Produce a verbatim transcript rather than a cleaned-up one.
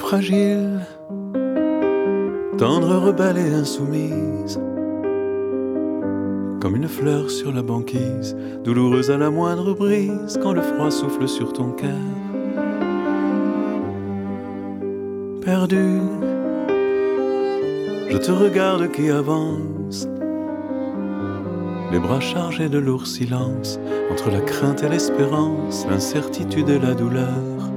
fragile, tendre, rebellée, insoumise, comme une fleur sur la banquise, douloureuse à la moindre brise, quand le froid souffle sur ton cœur. Perdu, je te regarde qui avance, les bras chargés de lourds silences, entre la crainte et l'espérance, l'incertitude et la douleur.